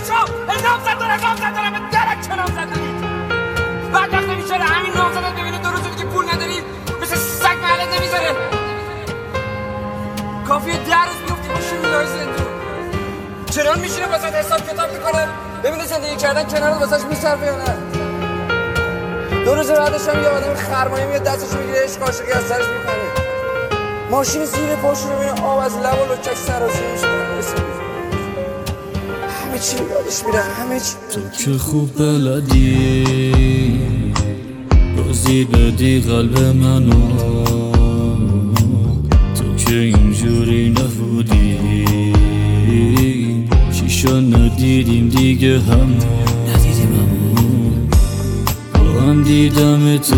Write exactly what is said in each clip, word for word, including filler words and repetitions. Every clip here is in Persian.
شو نامزد دارم نامزد دارم به درک چه نامزد دارید بعد وقت میشاره همین نامزدت ببینه دو روز دیگه پول نداری مثل سگ محلت نمیذاره کافیه ده روز میفتی باشی میلای زندون چرا میشینه واسه حساب کتاب میکنه ببینه زندگی کردن کنار واسهش میصرفه یا نه دو روز بعدش هم یه آدم خرمایی میاد دستش میگیره عشق عاشقی از سرش میکنه ماشین زیر پاش رو ببینه آب از لب و لچک سرازیر میشه همه چی یادش میره همه چی تو که خوب بلدی بازی بدی قلب منو تو که اینجوری نبودی شیشا ندیدیم دیگه هم ندیدیم همون با هم دیدم تو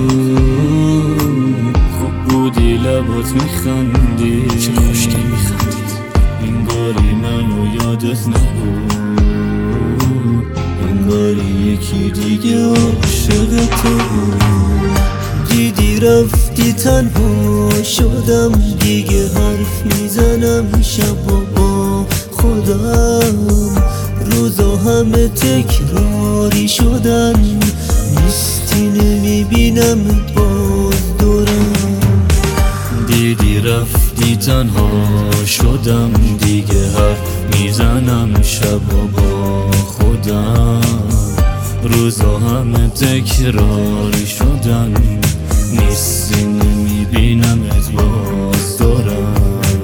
خوب بودی لبات میخندی چه خوشگل میخندید انگاری منو یادت نبود انگاری یکی دیگه عاشق تو بود دیدی رفتی تنها شدم دیگه حرف میزنم شب و با خودم روزا همه تکراری شدن نیستی نمیبینم باز دورم دیدی رفتی تنها شدم دیگه حرف میزنم شب و با خودم روزا همه تکراری شدن نیستی نمیبینم از باز دارم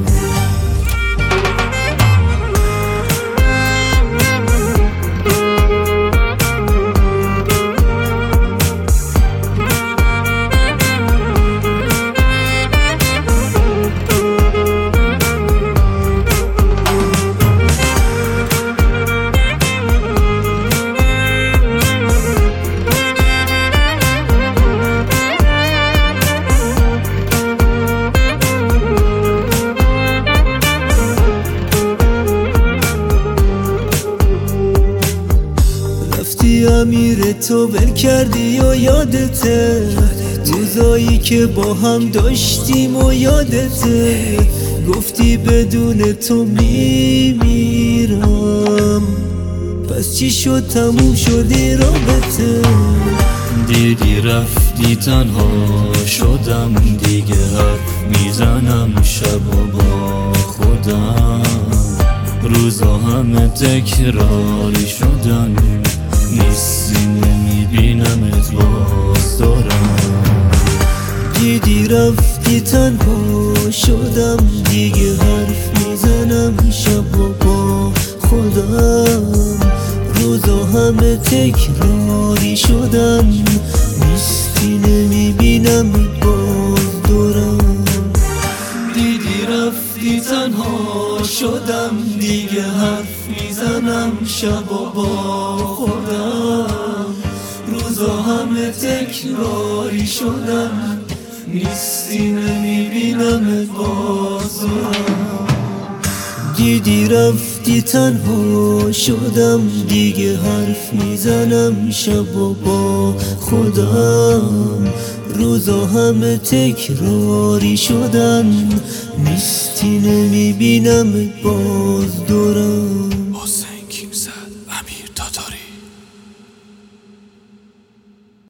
امیر تو ول کردی و یادته روزایی که با هم داشتیم و یادته گفتی بدون تو میمیرم پس چی شد تموم شدی رابطه دیدی رفتی تنها شدم دیگه حرف میزنم شب و با خودم روزا همه تکراری شدن نیستی نمیبینم از باز دارم دیدی رفتی تنها شدم دیگه حرف میزنم شب و با خودم روزا همه تکراری شدن نیستی نمیبینم باز دارم دیدی رفتی تنها شدم دیگه حرف میزنم شب و با خودم روزا همه تکراری شدن نیستی نمیبینم باز دیدی رفتی تنها شدم دیگه حرف میزنم شب و با خودم روزا همه تکراری شدن نیستی نمیبینم باز دورم